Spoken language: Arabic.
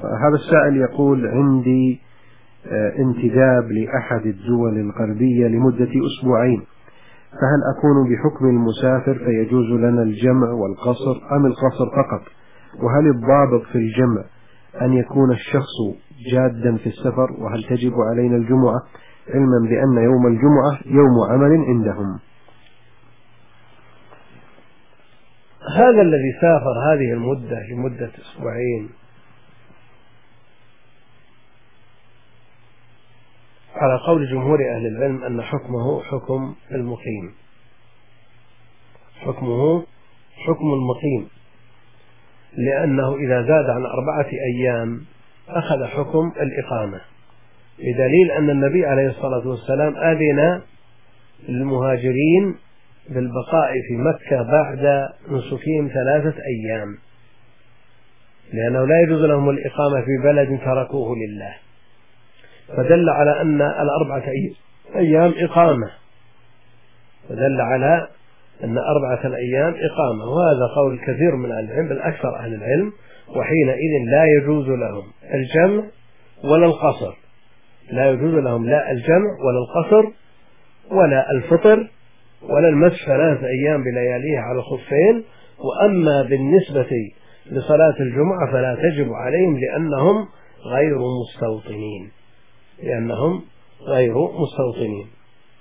هذا السائل يقول: عندي انتداب لأحد الدول الغربية لمدة أسبوعين، فهل أكون بحكم المسافر فيجوز لنا الجمع والقصر أم القصر فقط؟ وهل الضابط في الجمع أن يكون الشخص جادا في السفر؟ وهل تجب علينا الجمعة، علما بأن يوم الجمعة يوم عمل عندهم؟ هذا الذي سافر هذه المدة لمدة أسبوعين على قول جمهور أهل العلم أن حكمه حكم المقيم، حكمه حكم المقيم، لأنه إذا زاد عن 4 أيام أخذ حكم الإقامة، بدليل أن النبي عليه الصلاة والسلام أذن للمهاجرين بالبقاء في مكة بعد نسكهم 3 أيام، لأنه لا يجوز لهم الإقامة في بلد تركوه لله، فدل على أن 4 أيام إقامة، فدل على أن 4 أيام إقامة، وهذا قول كثير من أهل العلم بل أكثر أهل العلم، وحينئذ لا يجوز لهم الجمع ولا القصر، لا يجوز لهم لا الجمع ولا القصر ولا الفطر ولا المسح 3 أيام بلياليها على الخفين. وأما بالنسبة لصلاة الجمعة فلا تجب عليهم لأنهم غير مستوطنين،